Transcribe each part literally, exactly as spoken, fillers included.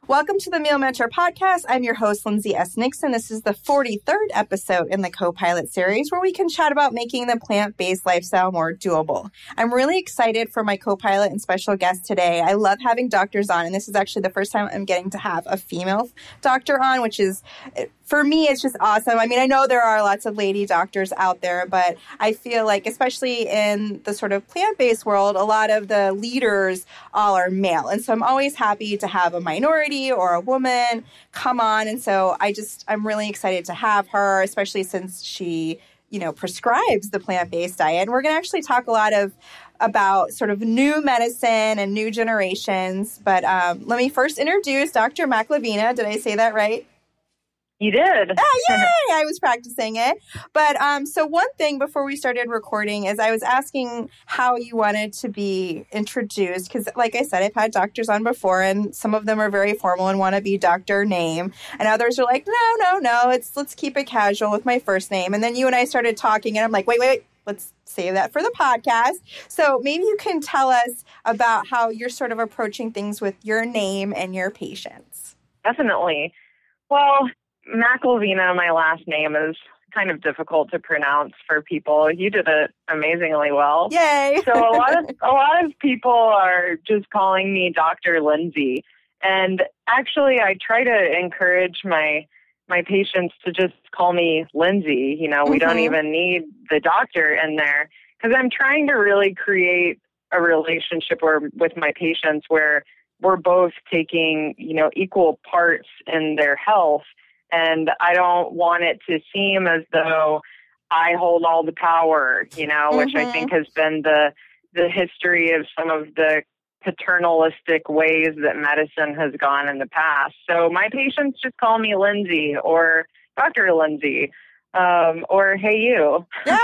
Welcome to the Meal Mentor Podcast. I'm your host, Lindsay S. Nixon. This is the forty-third episode in the Co-Pilot series where we can chat about making the plant-based lifestyle more doable. I'm really excited for my co-pilot and special guest today. I love having doctors on, and this is actually the first time I'm getting to have a female doctor on, which is, for me, it's just awesome. I mean, I know there are lots of lady doctors out there, but I feel like, especially in the sort of plant-based world, a lot of the leaders all are male. And so I'm always happy to have a minority or a woman come on. And so I just, I'm really excited to have her, especially since she, you know, prescribes the plant-based diet. And we're going to actually talk a lot of about sort of new medicine and new generations. But um, let me first introduce Doctor McLavina. Did I say that right? You did. Oh, yay! I was practicing it. But um, so one thing before we started recording is I was asking how you wanted to be introduced. Because like I said, I've had doctors on before and some of them are very formal and want to be doctor name. And others are like, no, no, no, it's let's keep it casual with my first name. And then you and I started talking and I'm like, wait, wait, wait. Let's save that for the podcast. So maybe you can tell us about how you're sort of approaching things with your name and your patients. Definitely. Well, McLavina, my last name, is kind of difficult to pronounce for people. You did it amazingly well. Yay! So a lot of a lot of people are just calling me Doctor Lindsay. And actually, I try to encourage my my patients to just call me Lindsay. You know, we mm-hmm. don't even need the doctor in there because I'm trying to really create a relationship where, with my patients where we're both taking, you know, equal parts in their health. And I don't want it to seem as though I hold all the power, you know, mm-hmm. which I think has been the the history of some of the paternalistic ways that medicine has gone in the past. So my patients just call me Lindsay or Doctor Lindsay um, or hey you. Yeah.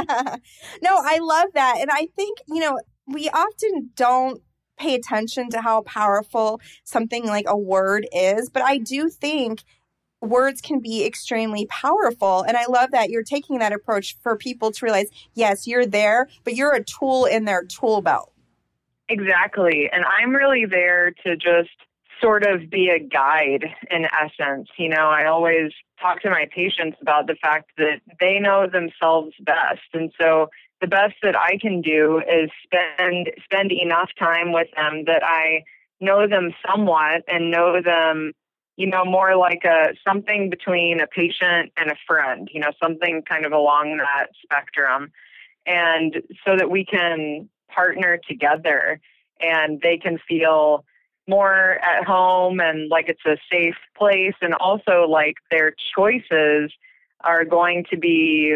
No, I love that. And I think, you know, we often don't pay attention to how powerful something like a word is. But I do think words can be extremely powerful. And I love that you're taking that approach for people to realize, yes, you're there, but you're a tool in their tool belt. Exactly. And I'm really there to just sort of be a guide in essence. You know, I always talk to my patients about the fact that they know themselves best. And so the best that I can do is spend spend enough time with them that I know them somewhat and know them, you know, more like a something between a patient and a friend, you know, something kind of along that spectrum. And so that we can partner together and they can feel more at home and like it's a safe place. And also like their choices are going to be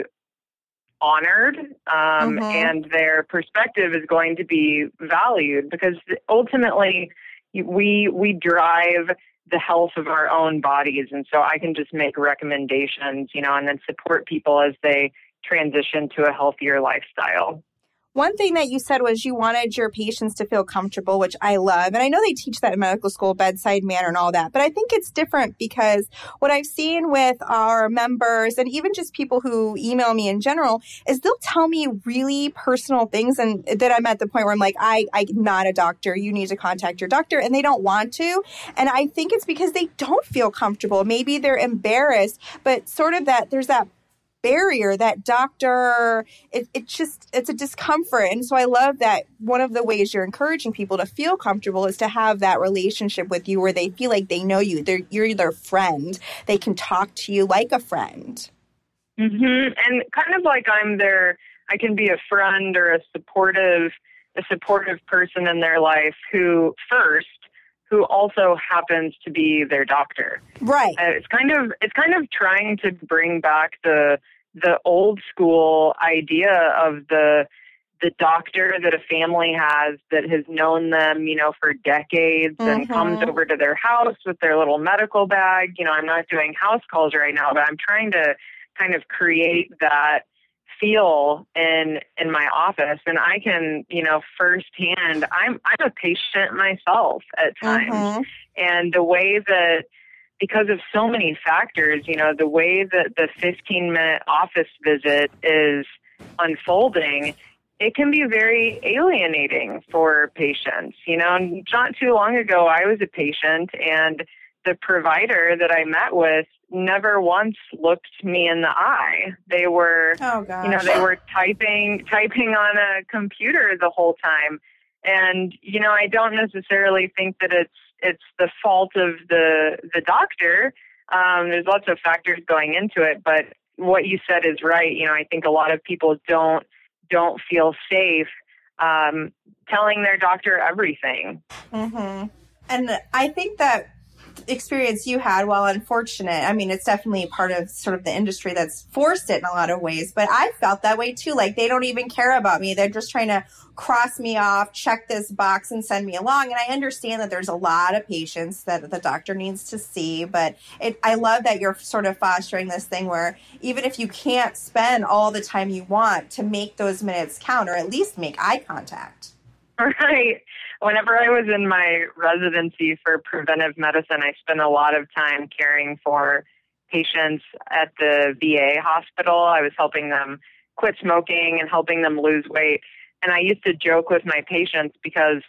honored um, mm-hmm. and their perspective is going to be valued because ultimately we we drive the health of our own bodies. And so I can just make recommendations, you know, and then support people as they transition to a healthier lifestyle. One thing that you said was you wanted your patients to feel comfortable, which I love. And I know they teach that in medical school, bedside manner and all that. But I think it's different because what I've seen with our members and even just people who email me in general is they'll tell me really personal things. And that I'm at the point where I'm like, I, I'm not a doctor. You need to contact your doctor. And they don't want to. And I think it's because they don't feel comfortable. Maybe they're embarrassed, but sort of that there's that barrier, that doctor, it, it just, it's a discomfort. And so I love that one of the ways you're encouraging people to feel comfortable is to have that relationship with you where they feel like they know you. They're, you're their friend. They can talk to you like a friend. Mm-hmm. And kind of like I'm their, I can be a friend or a supportive, a supportive person in their life who first, who also happens to be their doctor. Right. Uh, it's kind of it's kind of trying to bring back the the old school idea of the the doctor that a family has that has known them, you know, for decades mm-hmm. and comes over to their house with their little medical bag. You know, I'm not doing house calls right now, but I'm trying to kind of create that feel in in my office. And I can, you know, firsthand, I'm I'm a patient myself at times. Mm-hmm. And the way that, because of so many factors, you know, the way that the fifteen minute office visit is unfolding, it can be very alienating for patients. You know, not too long ago, I was a patient, and the provider that I met with never once looked me in the eye. They were, oh, gosh. you know, they were typing, typing on a computer the whole time. And, you know, I don't necessarily think that it's, it's the fault of the, the doctor. Um, there's lots of factors going into it, but what you said is right. You know, I think a lot of people don't, don't feel safe um, telling their doctor everything. Mm-hmm. And I think that experience you had, while unfortunate, I mean, it's definitely part of sort of the industry that's forced it in a lot of ways, but I felt that way too. Like, they don't even care about me. They're just trying to cross me off, check this box, and send me along. And I understand that there's a lot of patients that the doctor needs to see, but it, I love that you're sort of fostering this thing where even if you can't spend all the time you want, to make those minutes count, or at least make eye contact. Right. Whenever I was in my residency for preventive medicine, I spent a lot of time caring for patients at the V A hospital. I was helping them quit smoking and helping them lose weight. And I used to joke with my patients, because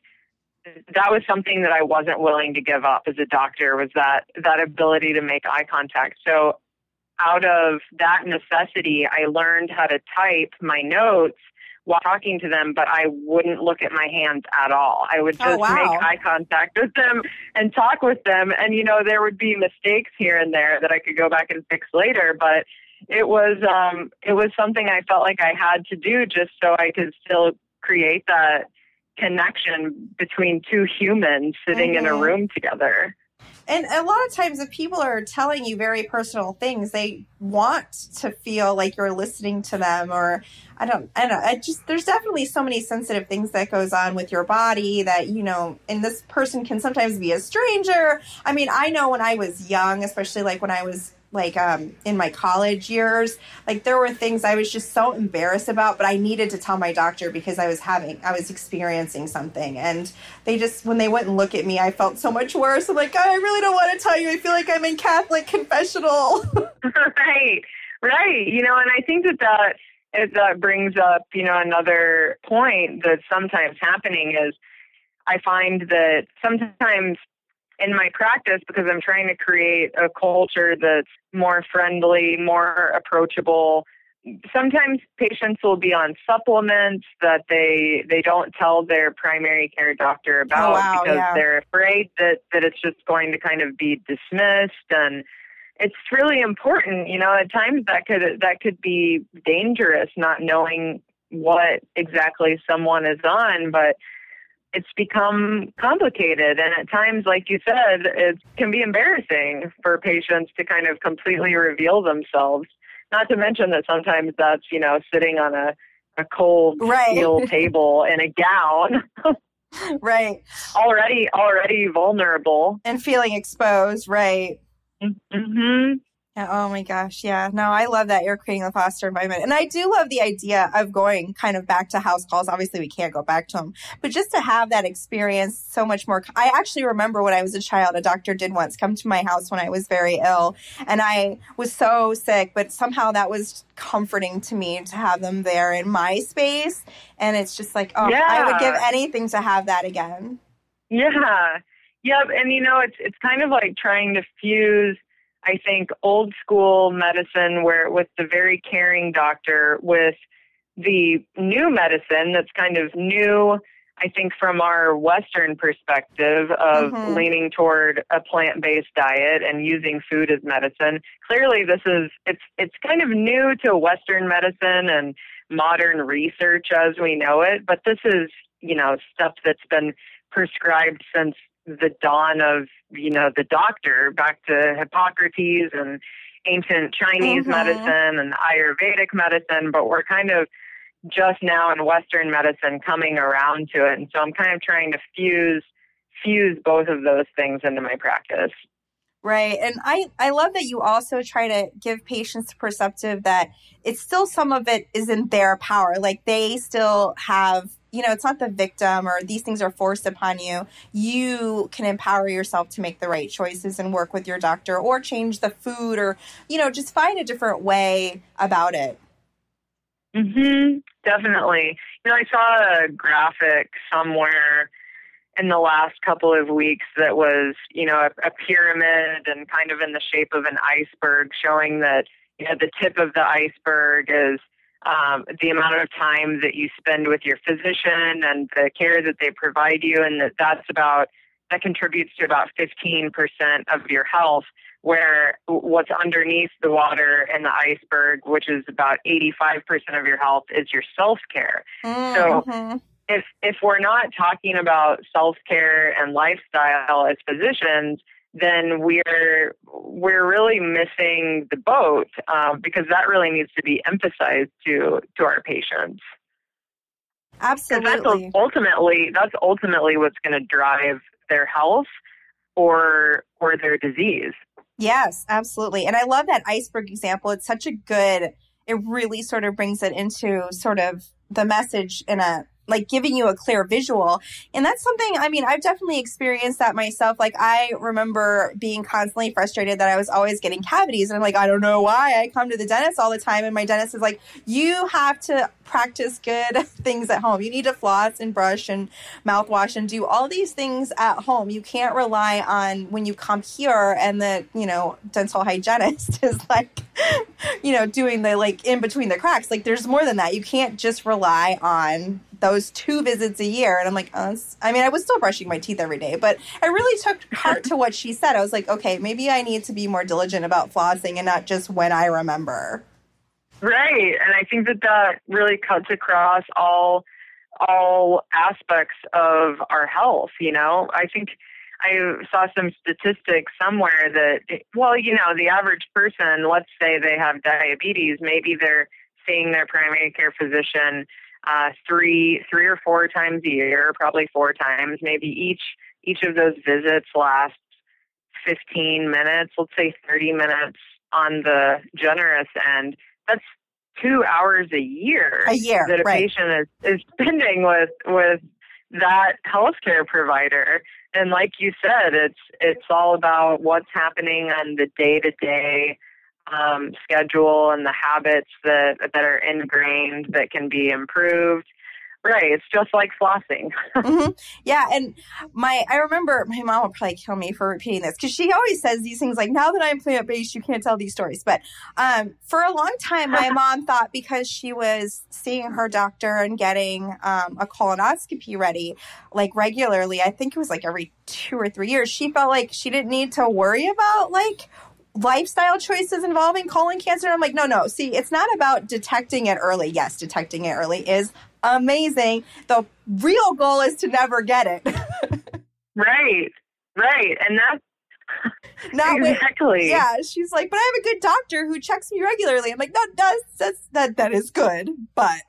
that was something that I wasn't willing to give up as a doctor, was that, that ability to make eye contact. So out of that necessity, I learned how to type my notes while talking to them, but I wouldn't look at my hands at all. I would just oh, wow. make eye contact with them and talk with them. And, you know, there would be mistakes here and there that I could go back and fix later, but it was, um, it was something I felt like I had to do just so I could still create that connection between two humans sitting mm-hmm. in a room together. And a lot of times if people are telling you very personal things, they want to feel like you're listening to them, or I don't, I don't know. I just, there's definitely so many sensitive things that goes on with your body that, you know, and this person can sometimes be a stranger. I mean, I know when I was young, especially like when I was like um, in my college years, like there were things I was just so embarrassed about, but I needed to tell my doctor because I was having, I was experiencing something. And they just, when they wouldn't look at me, I felt so much worse. I'm like, God, I really don't want to tell you. I feel like I'm in Catholic confessional. Right, right. You know, and I think that that, it, that brings up, you know, another point that's sometimes happening is I find that sometimes in my practice, because I'm trying to create a culture that's more friendly, more approachable, sometimes patients will be on supplements that they they don't tell their primary care doctor about oh, wow, because yeah. they're afraid that, that it's just going to kind of be dismissed. And it's really important, you know, at times that could that could be dangerous, not knowing what exactly someone is on, but it's become complicated. And at times, like you said, it can be embarrassing for patients to kind of completely reveal themselves. Not to mention that sometimes that's, you know, sitting on a, a cold right. steel table in a gown. Right. Already, already vulnerable. And feeling exposed, right. Mm-hmm. Oh my gosh. Yeah. No, I love that you're creating a foster environment. And I do love the idea of going kind of back to house calls. Obviously we can't go back to them, but just to have that experience so much more. I actually remember when I was a child, a doctor did once come to my house when I was very ill and I was so sick, but somehow that was comforting to me to have them there in my space. And it's just like, oh, yeah. I would give anything to have that again. Yeah. Yep. And you know, it's, it's kind of like trying to fuse, I think, old school medicine where with the very caring doctor with the new medicine that's kind of new, I think, from our Western perspective of mm-hmm. leaning toward a plant-based diet and using food as medicine. Clearly, this is, it's, it's kind of new to Western medicine and modern research as we know it, but this is, you know, stuff that's been prescribed since the dawn of, you know, the doctor, back to Hippocrates and ancient Chinese mm-hmm. medicine and Ayurvedic medicine, but we're kind of just now in Western medicine coming around to it. And so I'm kind of trying to fuse, fuse both of those things into my practice. Right. And I, I love that you also try to give patients the perceptive that it's still some of it is in their power. Like they still have, you know, it's not the victim or these things are forced upon you. You can empower yourself to make the right choices and work with your doctor or change the food or, you know, just find a different way about it. Mm-hmm. Definitely. You know, I saw a graphic somewhere in the last couple of weeks that was, you know, a, a pyramid and kind of in the shape of an iceberg, showing that, you know, the tip of the iceberg is um, the amount of time that you spend with your physician and the care that they provide you, and that that's about, that contributes to about fifteen percent of your health, where what's underneath the water and the iceberg, which is about eighty-five percent of your health, is your self-care. Mm-hmm. So if if we're not talking about self-care and lifestyle as physicians, then we're we're really missing the boat, um, because that really needs to be emphasized to to our patients. Absolutely. That's ultimately that's ultimately what's going to drive their health or or their disease. Yes, absolutely. And I love that iceberg example. It's such a good, it really sort of brings it into sort of the message in a, like giving you a clear visual. And that's something, I mean, I've definitely experienced that myself. Like I remember being constantly frustrated that I was always getting cavities. And I'm like, I don't know why. I come to the dentist all the time. And my dentist is like, you have to practice good things at home. You need to floss and brush and mouthwash and do all these things at home. You can't rely on when you come here and the, you know, dental hygienist is like, you know, doing the like in between the cracks. Like there's more than that. You can't just rely on those two visits a year. And I'm like, oh, I mean, I was still brushing my teeth every day, but I really took heart to what she said. I was like, okay, maybe I need to be more diligent about flossing and not just when I remember. Right. And I think that that really cuts across all, all aspects of our health. You know, I think I saw some statistics somewhere that, well, you know, the average person, let's say they have diabetes, maybe they're seeing their primary care physician uh, three, three or four times a year, probably four times. Maybe each each of those visits lasts fifteen minutes. Let's say thirty minutes on the generous end. That's two hours a year. A year, that a right. patient is, is spending with with that healthcare provider. And like you said, it's it's all about what's happening on the day to day. Um, schedule and the habits that that are ingrained that can be improved. Right. It's just like flossing. Mm-hmm. Yeah. And my, I remember my mom will probably kill me for repeating this because she always says these things like, now that I'm plant-based, you can't tell these stories. But um, for a long time, my mom thought because she was seeing her doctor and getting um, a colonoscopy ready, like regularly, I think it was like every two or three years, she felt like she didn't need to worry about like lifestyle choices involving colon cancer. And I'm like, no, no. See, it's not about detecting it early. Yes, detecting it early is amazing. The real goal is to never get it. Right, right. And that's not exactly. With, yeah, she's like, but I have a good doctor who checks me regularly. I'm like, no, that's, that's, that, that is good, but.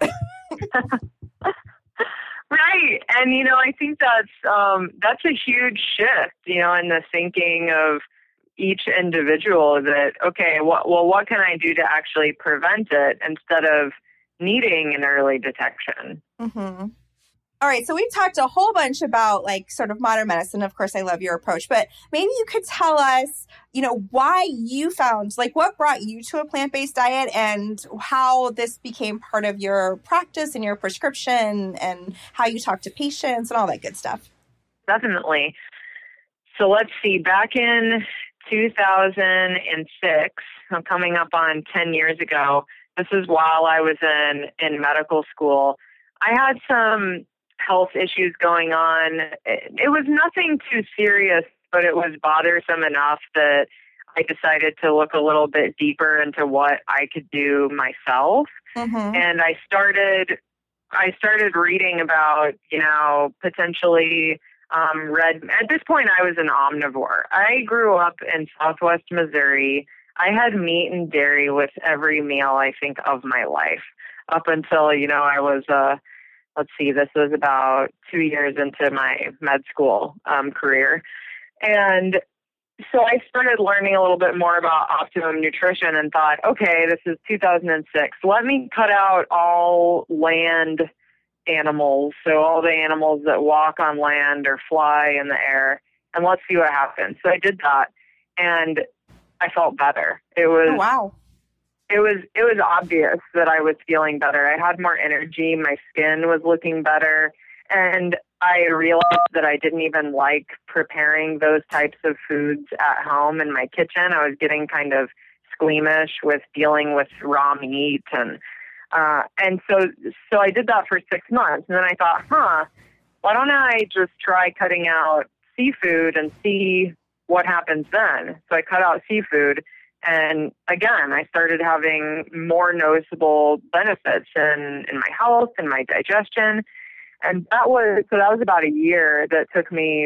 Right. And, you know, I think that's, um, that's a huge shift, you know, in the thinking of each individual that, okay, what, well, what can I do to actually prevent it instead of needing an early detection? Mm-hmm. All right. So we've talked a whole bunch about like sort of modern medicine. Of course, I love your approach, but maybe you could tell us, you know, why you found, like what brought you to a plant-based diet and how this became part of your practice and your prescription and how you talk to patients and all that good stuff. Definitely. So let's see, back in two thousand six, I'm coming up on ten years ago. This is while I was in, in medical school. I had some health issues going on. It, it was nothing too serious, but it was bothersome enough that I decided to look a little bit deeper into what I could do myself. Mm-hmm. And I started, I started reading about, you know, potentially Um, red. At this point, I was an omnivore. I grew up in Southwest Missouri. I had meat and dairy with every meal, I think, of my life up until, you know, I was, uh, let's see, this was about two years into my med school um, career. And so I started learning a little bit more about optimum nutrition and thought, okay, this is two thousand six. Let me cut out all land animals, so all the animals that walk on land or fly in the air, and let's see what happens. So I did that, and I felt better. It was oh, wow. it was it was obvious that I was feeling better. I had more energy. My skin was looking better. And I realized that I didn't even like preparing those types of foods at home in my kitchen. I was getting kind of squeamish with dealing with raw meat. And uh, and so so I did that for six months. And then I thought, huh, why don't I just try cutting out seafood and see what happens then? So I cut out seafood. And again, I started having more noticeable benefits in, in my health and my digestion. And that was, so that was about a year that took me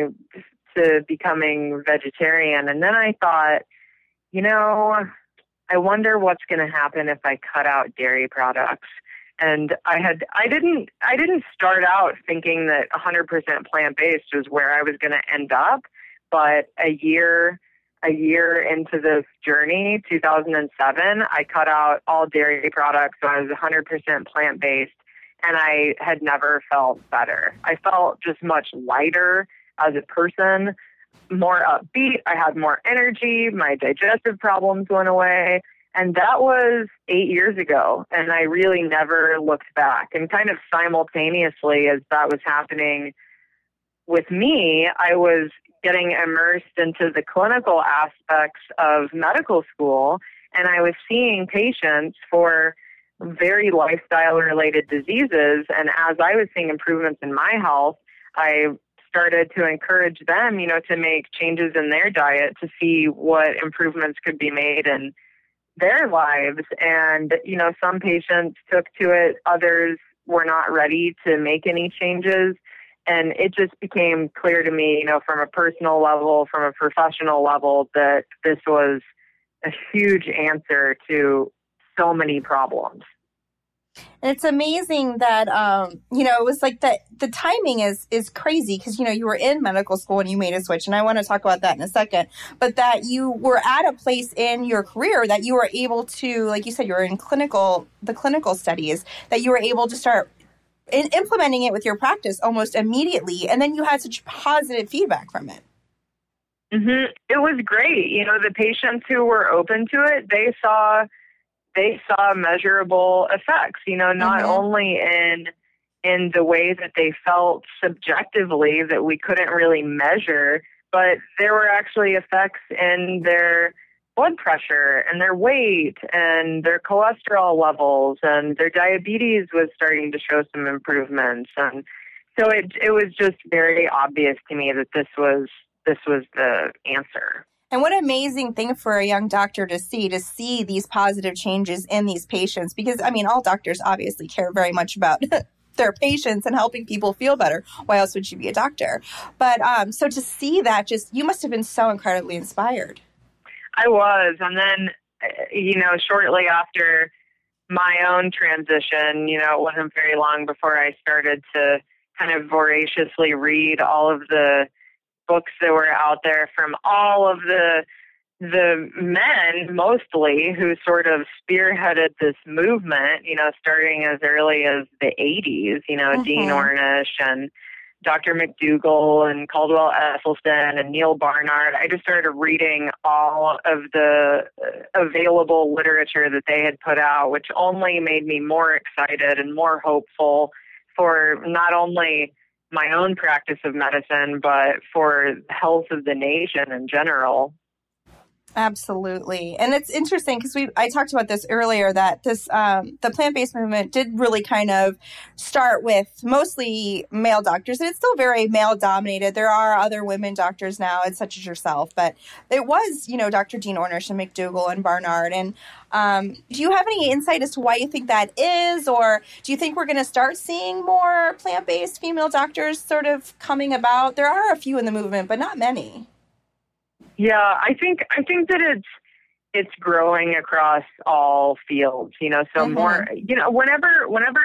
to becoming vegetarian. And then I thought, you know, I wonder what's going to happen if I cut out dairy products. And I had, I didn't, I didn't start out thinking that one hundred percent plant-based was where I was going to end up. But a year, a year into this journey, two thousand seven, I cut out all dairy products. So I was one hundred percent plant-based. And I had never felt better. I felt just much lighter as a person, more upbeat. I had more energy. My digestive problems went away. And that was eight years ago. And I really never looked back. And kind of simultaneously as that was happening with me, I was getting immersed into the clinical aspects of medical school. And I was seeing patients for very lifestyle-related diseases. And as I was seeing improvements in my health, I started to encourage them, you know, to make changes in their diet to see what improvements could be made in their lives. And, you know, some patients took to it, others were not ready to make any changes. And it just became clear to me, you know, from a personal level, from a professional level, that this was a huge answer to so many problems. And it's amazing that, um, you know, it was like that the timing is, is crazy because, you know, you were in medical school and you made a switch. And I want to talk about that in a second, but that you were at a place in your career that you were able to, like you said, you were in clinical, the clinical studies, that you were able to start in implementing it with your practice almost immediately. And then you had such positive feedback from it. Mm-hmm. It was great. You know, the patients who were open to it, they saw they saw measurable effects, you know, not mm-hmm. only in in the way that they felt subjectively that we couldn't really measure, but there were actually effects in their blood pressure and their weight and their cholesterol levels, and their diabetes was starting to show some improvements. And so it it was just very obvious to me that this was this was the answer. And what an amazing thing for a young doctor to see, to see these positive changes in these patients. Because, I mean, all doctors obviously care very much about their patients and helping people feel better. Why else would you be a doctor? But um, so to see that, just, you must have been so incredibly inspired. I was. And then, you know, shortly after my own transition, you know, it wasn't very long before I started to kind of voraciously read all of the books that were out there from all of the the men, mostly, who sort of spearheaded this movement, you know, starting as early as the eighties, you know, mm-hmm. Dean Ornish and Doctor McDougall and Caldwell Esselstyn and Neil Barnard. I just started reading all of the available literature that they had put out, which only made me more excited and more hopeful for not only my own practice of medicine, but for the health of the nation in general. Absolutely. And it's interesting because we I talked about this earlier, that this um, the plant-based movement did really kind of start with mostly male doctors, and it's still very male-dominated. There are other women doctors now, and such as yourself, but it was, you know, Doctor Dean Ornish and McDougall and Barnard. And um, do you have any insight as to why you think that is, or do you think we're going to start seeing more plant-based female doctors sort of coming about? There are a few in the movement, but not many. Yeah, I think I think that it's it's growing across all fields, you know, so mm-hmm. more, you know, whenever whenever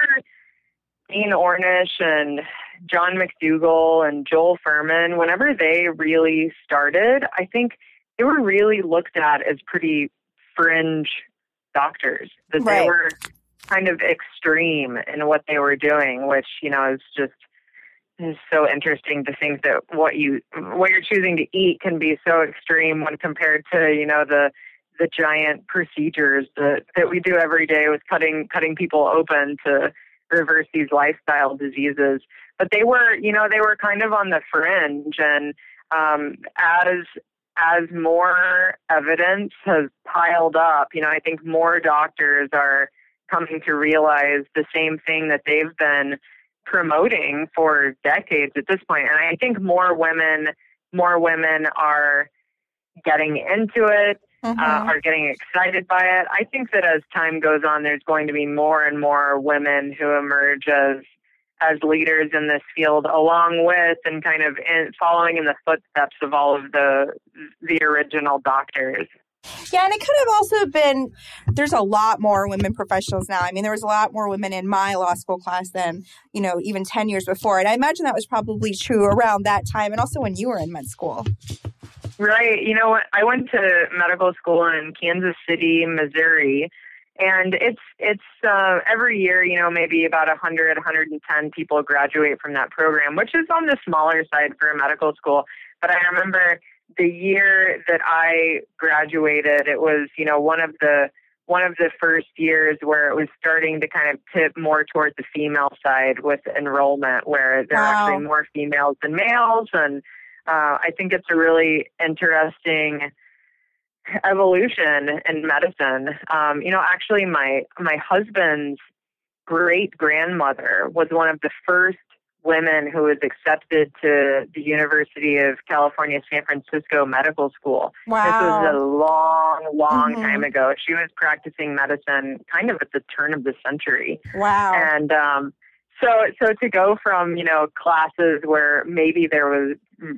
Dean Ornish and John McDougall and Joel Fuhrman, whenever they really started, I think they were really looked at as pretty fringe doctors, that right. they were kind of extreme in what they were doing, which, you know, is just It's so interesting to think that what you what you're choosing to eat can be so extreme when compared to, you know, the the giant procedures that, that we do every day with cutting cutting people open to reverse these lifestyle diseases. But they were, you know, they were kind of on the fringe. And um, as as more evidence has piled up, you know, I think more doctors are coming to realize the same thing that they've been promoting for decades at this point. And I think more women, more women are getting into it, mm-hmm. uh, are getting excited by it. I think that as time goes on, there's going to be more and more women who emerge as as leaders in this field, along with and kind of in, following in the footsteps of all of the the original doctors. Yeah, and it could have also been, there's a lot more women professionals now. I mean, there was a lot more women in my law school class than, you know, even ten years before. And I imagine that was probably true around that time and also when you were in med school. Right. You know what? I went to medical school in Kansas City, Missouri. And it's it's uh, every year, you know, maybe about one hundred, one hundred ten people graduate from that program, which is on the smaller side for a medical school. But I remember the year that I graduated, it was, you know, one of the one of the first years where it was starting to kind of tip more towards the female side with enrollment, where there wow. are actually more females than males. And uh, I think it's a really interesting evolution in medicine. Um, you know, actually, my my husband's great grandmother was one of the first women who was accepted to the University of California, San Francisco Medical School. Wow. This was a long, long mm-hmm. time ago. She was practicing medicine kind of at the turn of the century. Wow. And um, so, so to go from, you know, classes where maybe there was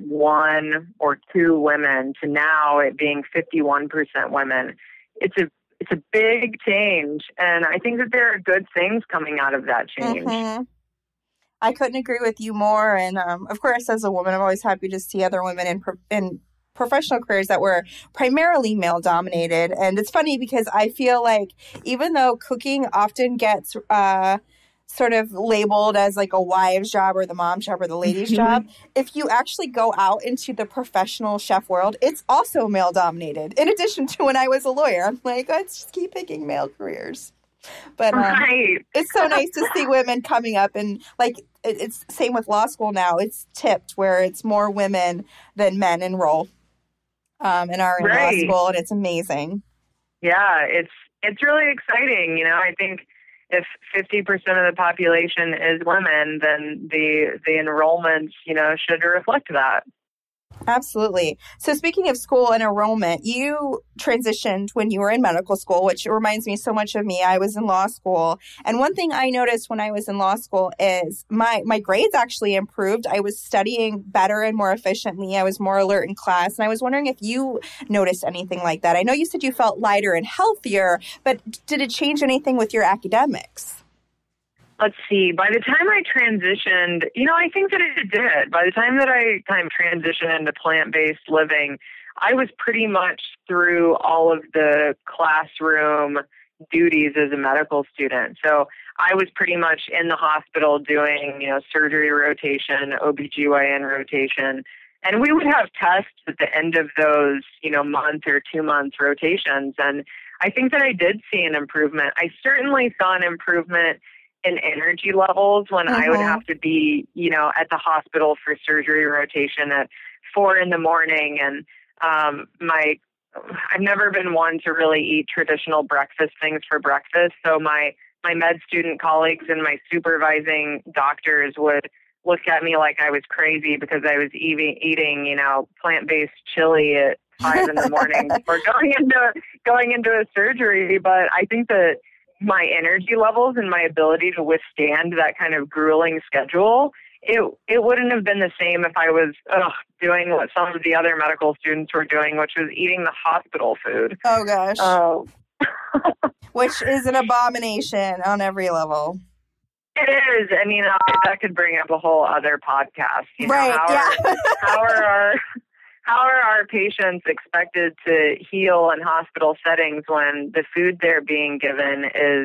one or two women to now it being fifty-one percent women, it's a it's a big change. And I think that there are good things coming out of that change. Mm-hmm. I couldn't agree with you more. And um, of course, as a woman, I'm always happy to see other women in pro- in professional careers that were primarily male dominated. And it's funny because I feel like even though cooking often gets uh, sort of labeled as like a wives' job or the mom's job or the lady's job, if you actually go out into the professional chef world, it's also male dominated. In addition to when I was a lawyer, I'm like, let's just keep picking male careers. But um, right. It's so nice to see women coming up, and like it, it's same with law school now. It's tipped where it's more women than men enroll um, in our right. law school, and it's amazing. Yeah, it's it's really exciting. You know, I think if fifty percent of the population is women, then the the enrollments, you know, should reflect that. Absolutely. So speaking of school and enrollment, you transitioned when you were in medical school, which reminds me so much of me. I was in law school. And one thing I noticed when I was in law school is my, my grades actually improved. I was studying better and more efficiently. I was more alert in class. And I was wondering if you noticed anything like that. I know you said you felt lighter and healthier, but did it change anything with your academics? Let's see, by the time I transitioned, you know, I think that it did. By the time that I kind of transitioned into plant-based living, I was pretty much through all of the classroom duties as a medical student. So I was pretty much in the hospital doing, you know, surgery rotation, O B G Y N rotation. And we would have tests at the end of those, you know, month or two month rotations. And I think that I did see an improvement. I certainly saw an improvement in energy levels when mm-hmm. I would have to be, you know, at the hospital for surgery rotation at four in the morning. And um, my, I've never been one to really eat traditional breakfast things for breakfast. So my, my med student colleagues and my supervising doctors would look at me like I was crazy because I was eating, eating, you know, plant-based chili at five in the morning before going into, going into a surgery. But I think that my energy levels and my ability to withstand that kind of grueling schedule, it it wouldn't have been the same if I was ugh, doing what some of the other medical students were doing, which was eating the hospital food. Oh, gosh. Oh. Which is an abomination on every level. It is. I mean, uh, that could bring up a whole other podcast. You know, right, how yeah. Are, how are our... How are our patients expected to heal in hospital settings when the food they're being given is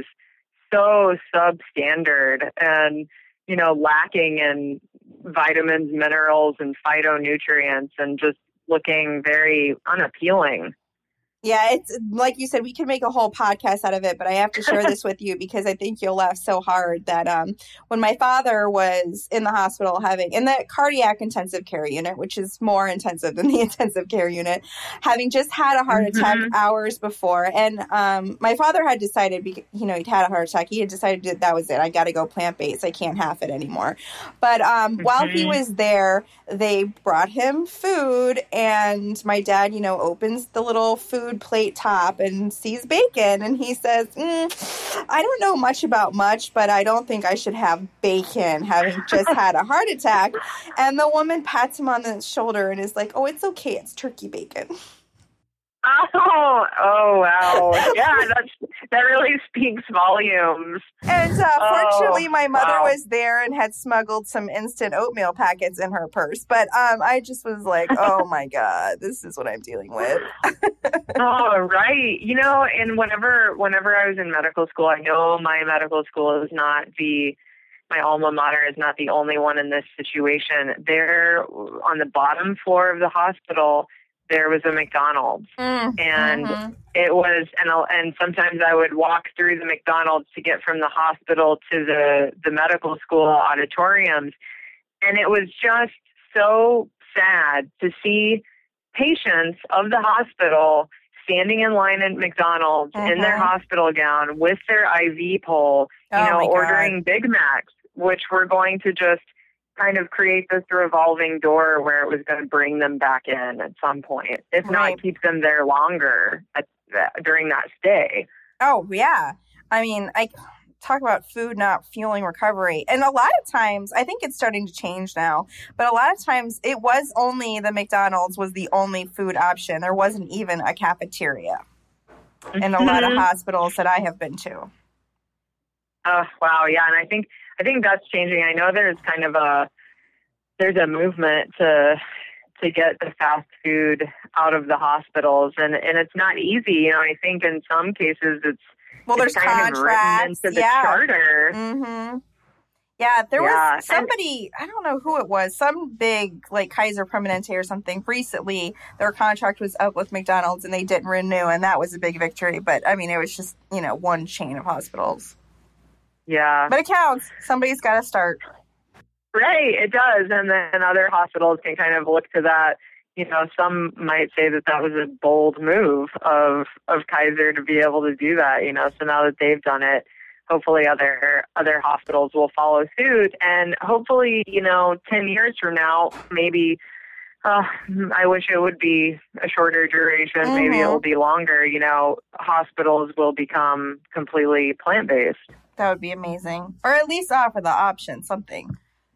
so substandard and, you know, lacking in vitamins, minerals, and phytonutrients and just looking very unappealing? Yeah, it's like you said, we could make a whole podcast out of it, but I have to share this with you because I think you'll laugh so hard that um, when my father was in the hospital having, in the cardiac intensive care unit, which is more intensive than the intensive care unit, having just had a heart Mm-hmm. attack hours before. And um, my father had decided, you know, he'd had a heart attack. He had decided that, that was it. I got to go plant-based. I can't have it anymore. But um, Mm-hmm. while he was there, they brought him food, and my dad, you know, opens the little food plate top and sees bacon, and he says, mm, I don't know much about much, but I don't think I should have bacon having just had a heart attack. And the woman pats him on the shoulder and is like, oh, it's okay, it's turkey bacon. Oh, oh, wow. Yeah, that's, that really speaks volumes. And uh, oh, fortunately, my mother wow. was there and had smuggled some instant oatmeal packets in her purse. But um, I just was like, oh, my God, this is what I'm dealing with. Oh, right. You know, and whenever whenever I was in medical school, I know my medical school is not the, my alma mater is not the only one in this situation. There, on the bottom floor of the hospital, there was a McDonald's, Mm, and mm-hmm. it was, and and sometimes I would walk through the McDonald's to get from the hospital to the the medical school auditoriums, and it was just so sad to see patients of the hospital standing in line at McDonald's mm-hmm. in their hospital gown with their I V pole, you oh know, ordering God. Big Macs, which were going to just kind of create this revolving door where it was going to bring them back in at some point, if right. not keep them there longer at that, during that stay. Oh, yeah. I mean, I talk about food not fueling recovery. And a lot of times, I think it's starting to change now, but a lot of times it was only the McDonald's was the only food option. There wasn't even a cafeteria mm-hmm. in a lot of hospitals that I have been to. Oh, wow. Yeah. And I think, I think that's changing. I know there's kind of a, there's a movement to, to get the fast food out of the hospitals, and, and it's not easy. You know, I think in some cases it's, well, it's there's kind contracts. of written into the yeah. charter. Mm-hmm. Yeah. There yeah. was somebody, and, I don't know who it was, some big like Kaiser Permanente or something recently, their contract was up with McDonald's and they didn't renew. And that was a big victory. But I mean, it was just, you know, one chain of hospitals. Yeah. But it counts. Somebody's got to start. Right, it does. And then other hospitals can kind of look to that. You know, some might say that that was a bold move of of Kaiser to be able to do that. You know, so now that they've done it, hopefully other other hospitals will follow suit. And hopefully, you know, ten years from now, maybe, uh, I wish it would be a shorter duration. Mm-hmm. Maybe it will be longer. You know, hospitals will become completely plant-based. That would be amazing. Or at least offer the option, something.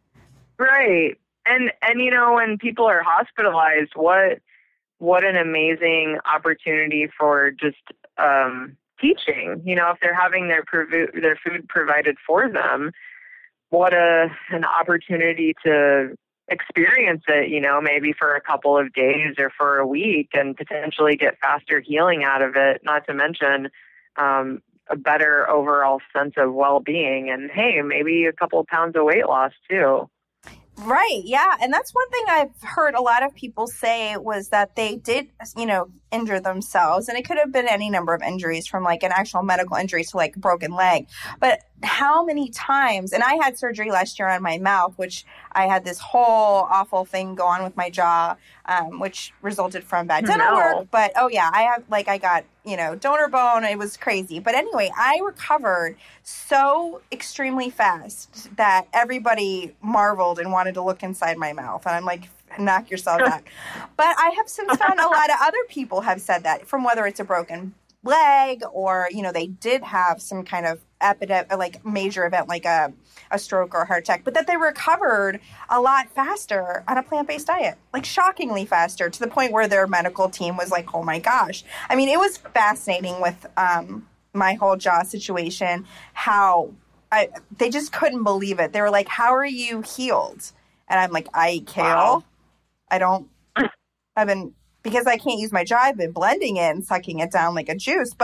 Right. And, and, you know, when people are hospitalized, what, what an amazing opportunity for just, um, teaching, you know, if they're having their, provi- their food provided for them, what a, an opportunity to experience it, you know, maybe for a couple of days or for a week and potentially get faster healing out of it. Not to mention, um, a better overall sense of well-being, and hey, maybe a couple of pounds of weight loss too. Right. Yeah. And that's one thing I've heard a lot of people say was that they did, you know, injure themselves. And it could have been any number of injuries, from like an actual medical injury to like a broken leg. But how many times, and I had surgery last year on my mouth, which I had this whole awful thing go on with my jaw, um, which resulted from bad dental no. work. But oh yeah, I have like, I got, you know, donor bone. It was crazy. But anyway, I recovered so extremely fast that everybody marveled and wanted to look inside my mouth. And I'm like, knock yourself out. But I have since found a lot of other people have said that, from whether it's a broken leg or, you know, they did have some kind of epidemic, like major event, like a, a stroke or a heart attack, but that they recovered a lot faster on a plant-based diet, like shockingly faster, to the point where their medical team was like, oh my gosh. I mean, it was fascinating with um, my whole jaw situation, how I, they just couldn't believe it. They were like, how are you healed? And I'm like, I eat kale. Wow. I don't, I've been, because I can't use my jaw, I've been blending it and sucking it down like a juice. But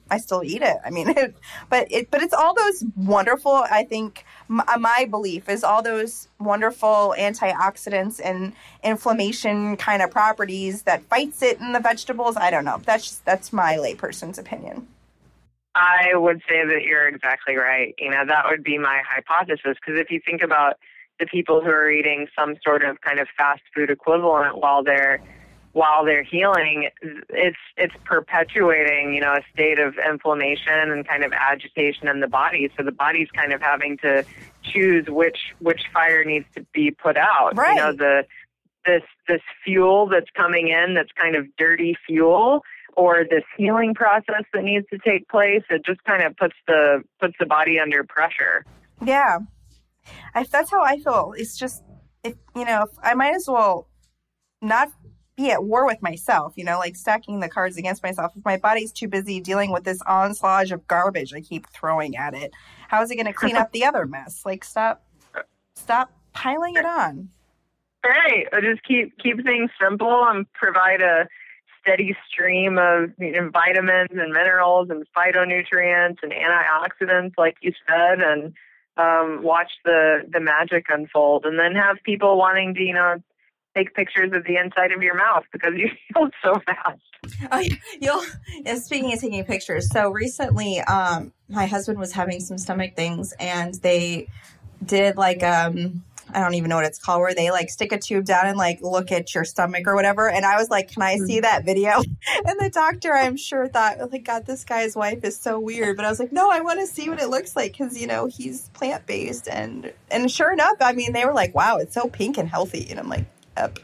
I still eat it. I mean, it, but it, but it's all those wonderful, I think my, my belief is all those wonderful antioxidants and inflammation kind of properties that fights it in the vegetables. I don't know. That's just, that's my layperson's opinion. I would say that you're exactly right. You know, that would be my hypothesis. Because if you think about the people who are eating some sort of kind of fast food equivalent while they're while they're healing, it's it's perpetuating, you know, a state of inflammation and kind of agitation in the body. So the body's kind of having to choose which which fire needs to be put out. Right. You know, the this this fuel that's coming in that's kind of dirty fuel, or this healing process that needs to take place. It just kind of puts the puts the body under pressure. Yeah, I, that's how I feel. It's just, if you know, if I might as well not be at war with myself, you know, like stacking the cards against myself. If my body's too busy dealing with this onslaught of garbage I keep throwing at it, how is it going to clean up the other mess? Like, stop, stop piling it on. Right. Just keep keep things simple and provide a steady stream of, you know, vitamins and minerals and phytonutrients and antioxidants, like you said, and um, watch the the magic unfold. And then have people wanting to, you know, take pictures of the inside of your mouth because you heal so fast. Oh, you'll. And speaking of taking pictures, so recently, um, my husband was having some stomach things, and they did like um, I don't even know what it's called, where they like stick a tube down and like look at your stomach or whatever. And I was like, "Can I see that video?" And the doctor, I'm sure, thought, "Oh my God, this guy's wife is so weird." But I was like, "No, I want to see what it looks like because you know he's plant based." And and sure enough, I mean, they were like, "Wow, it's so pink and healthy," and I'm like. Yep.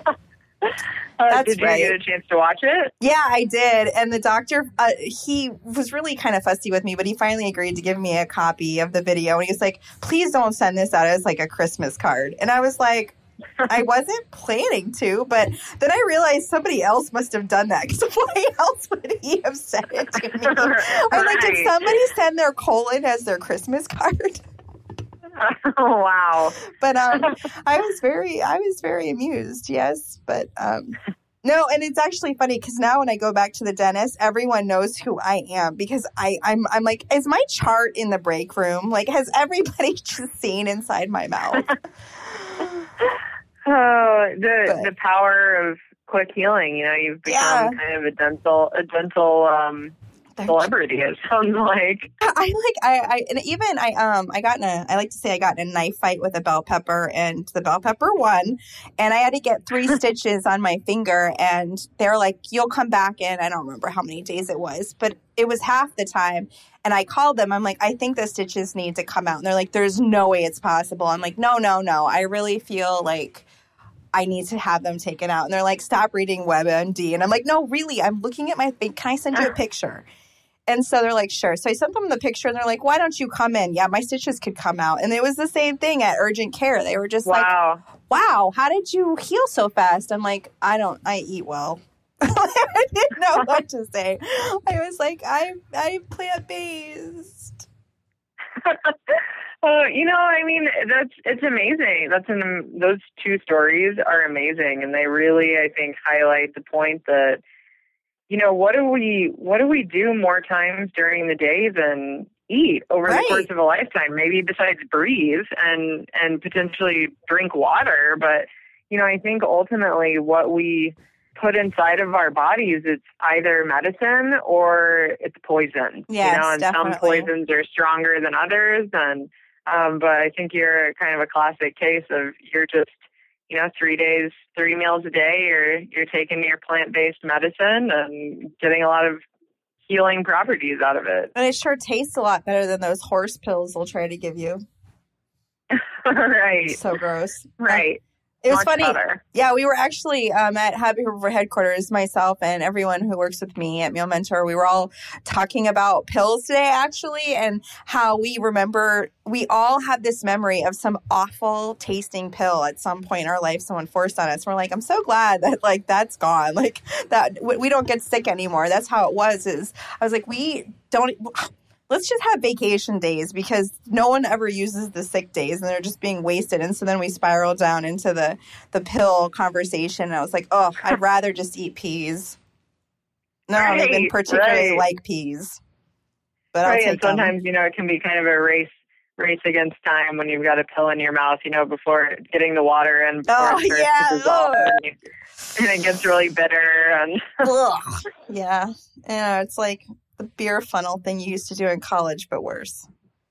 uh, did you right. get a chance to watch it? Yeah, I did. And the doctor, uh, he was really kind of fussy with me, but he finally agreed to give me a copy of the video. And he was like, please don't send this out as like a Christmas card. And I was like, I wasn't planning to, but then I realized somebody else must have done that because why else would he have sent it to me? right. I'm like, did somebody send their colon as their Christmas card? Oh, wow. But um, I was very, I was very amused. Yes. But um, no, and it's actually funny because now when I go back to the dentist, everyone knows who I am because I, I'm, I'm like, is my chart in the break room? Like, has everybody just seen inside my mouth? Oh, the, but, the power of quick healing. You know, you've become yeah. kind of a dental, a dental, um, celebrity, it sounds like. I like I, I and even I um I got in a I like to say I got in a knife fight with a bell pepper and the bell pepper won, and I had to get three stitches on my finger, and they're like, you'll come back in, I don't remember how many days it was, but it was half the time. And I called them. I'm like, I think the stitches need to come out. And they're like, there's no way it's possible. I'm like, no, no, no. I really feel like I need to have them taken out. And they're like, stop reading WebMD. And I'm like, no, really, I'm looking at my thing. Can I send you a picture? And so they're like, sure. So I sent them the picture and they're like, why don't you come in? Yeah, my stitches could come out. And it was the same thing at urgent care. They were just wow. like, wow, how did you heal so fast? I'm like, I don't, I eat well. I didn't know what to say. I was like, I, I'm plant-based. Well, you know, I mean, that's, it's amazing. That's an, those two stories are amazing. And they really, I think, highlight the point that, you know, what do we what do we do more times during the day than eat over right. the course of a lifetime? Maybe besides breathe and and potentially drink water. But, you know, I think ultimately what we put inside of our bodies, it's either medicine or it's poison. Yes, you know, and definitely. some poisons are stronger than others. And um, but I think you're kind of a classic case of you're just, you know, three days, three meals a day, you're, you're taking your plant-based medicine and getting a lot of healing properties out of it. And it sure tastes a lot better than those horse pills they'll try to give you. Right. So gross. Right. It was Much funny. Better. Yeah, we were actually um, at Happy River headquarters, myself and everyone who works with me at Meal Mentor. We were all talking about pills today, actually, and how we remember we all have this memory of some awful tasting pill at some point in our life someone forced on us. We're like, I'm so glad that like that's gone. Like that we don't get sick anymore. That's how it was. Is I was like, we don't. Let's just have vacation days because no one ever uses the sick days and they're just being wasted. And so then we spiral down into the, the pill conversation. And I was like, oh, I'd rather just eat peas. No, I don't even particularly right. like peas. but right, I'll take and sometimes, them. you know, it can be kind of a race race against time when you've got a pill in your mouth, you know, before getting the water in. Oh, yeah. Dissolve, and, you, and it gets really bitter. And yeah. You know, it's like the beer funnel thing you used to do in college, but worse.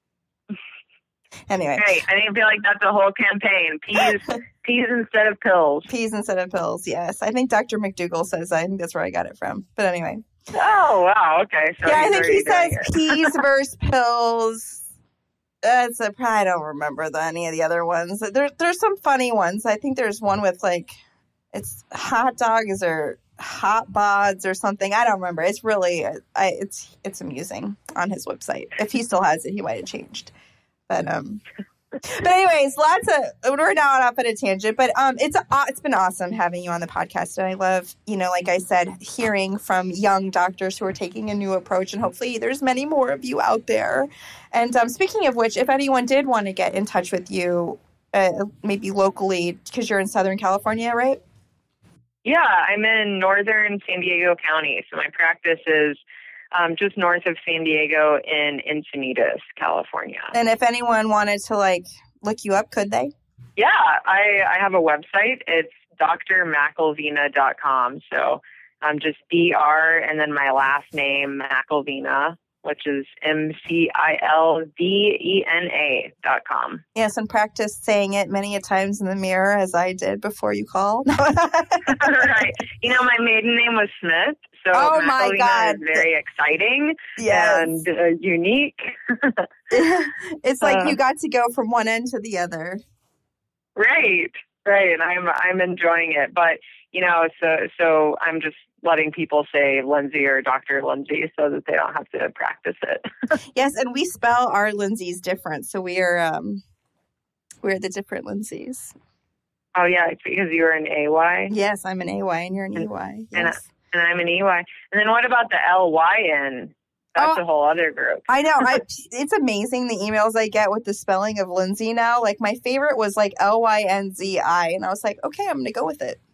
Anyway. Right. I feel like that's a whole campaign. Peas, peas instead of pills. Peas instead of pills, yes. I think Doctor McDougall says that. I think that's where I got it from. But anyway. Oh, wow. Okay. So yeah, I think he says peas versus pills. That's a, I don't remember the, any of the other ones. There, there's some funny ones. I think there's one with like, it's hot dogs or hot bods or something. I don't remember. It's really, I, it's it's amusing on his website. If he still has it, he might have changed. But um, but anyways, lots of we're now off at a tangent. But um, it's uh, it's been awesome having you on the podcast, and I love, you know, like I said, hearing from young doctors who are taking a new approach, and hopefully there's many more of you out there. And um, speaking of which, if anyone did want to get in touch with you, uh, maybe locally, because you're in Southern California, right? Yeah, I'm in northern San Diego County, so my practice is um, just north of San Diego in Encinitas, California. And if anyone wanted to like look you up, could they? Yeah, I, I have a website. It's d r mcilvina dot com. So um, just D R and then my last name, McIlvina, which is M C I L V E N A dot com. Yes, and practice saying it many a times in the mirror, as I did before you called. Right. You know, my maiden name was Smith, so oh my God. is very exciting yes. and uh, unique. It's like uh, you got to go from one end to the other. Right, right, and I'm I'm enjoying it, but you know, so so I'm just letting people say Lindsay or Doctor Lindsay so that they don't have to practice it. Yes, and we spell our Lindsays different, so we are um, we're the different Lindsays. Oh yeah, it's because you're an A Y. Yes, I'm an A Y and you're an and, E Y. Yes. And, I, and I'm an E Y. And then what about the L Y N? That's oh, a whole other group. I know. I, it's amazing the emails I get with the spelling of Lindsay now. Like my favorite was like L Y N Z I, and I was like, okay, I'm going to go with it.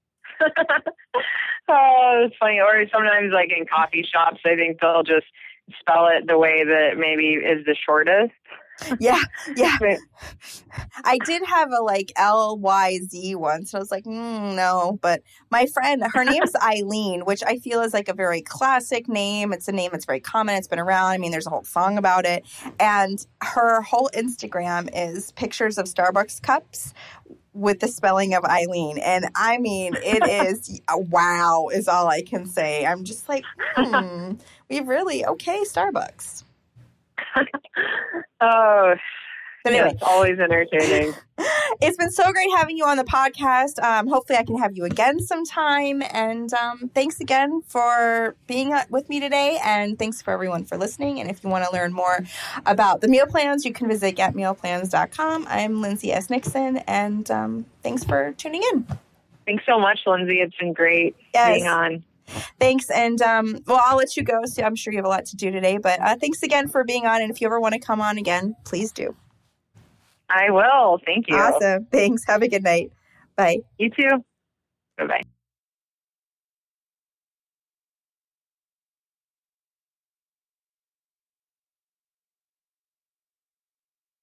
Oh, it's funny. Or sometimes, like in coffee shops, I think they'll just spell it the way that maybe is the shortest. Yeah, yeah. I did have a like L Y Z once, and I was like, mm, no. But my friend, her name's Eileen, which I feel is like a very classic name. It's a name that's very common. It's been around. I mean, there's a whole song about it. And her whole Instagram is pictures of Starbucks cups with the spelling of Eileen. And I mean, it is, wow, is all I can say. I'm just like, hmm, we really, okay, Starbucks. Oh, but anyway, it's always entertaining. It's been so great having you on the podcast. Um, hopefully I can have you again sometime. And um, thanks again for being with me today. And thanks for everyone for listening. And if you want to learn more about the meal plans, you can visit get meal plans dot com. I'm Lindsay S. Nixon. And um, thanks for tuning in. Thanks so much, Lindsay. It's been great yes. being on. Thanks. And, um, well, I'll let you go. So I'm sure you have a lot to do today. But uh, thanks again for being on. And if you ever want to come on again, please do. I will. Thank you. Awesome. Thanks. Have a good night. Bye. You too. Bye-bye.